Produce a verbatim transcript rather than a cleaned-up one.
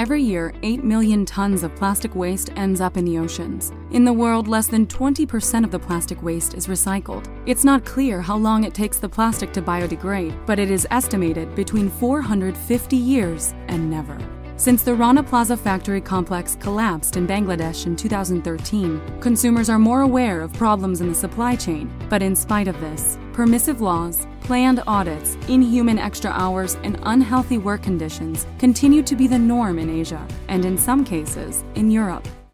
Every year, eight million tons of plastic waste ends up in the oceans. In the world, less than twenty percent of the plastic waste is recycled. It's not clear how long it takes the plastic to biodegrade, but it is estimated between four hundred fifty years and never. Since the Rana Plaza factory complex collapsed in Bangladesh in two thousand thirteen, consumers are more aware of problems in the supply chain. But in spite of this, permissive laws, planned audits, inhuman extra hours, and unhealthy work conditions continue to be the norm in Asia, and in some cases, in Europe.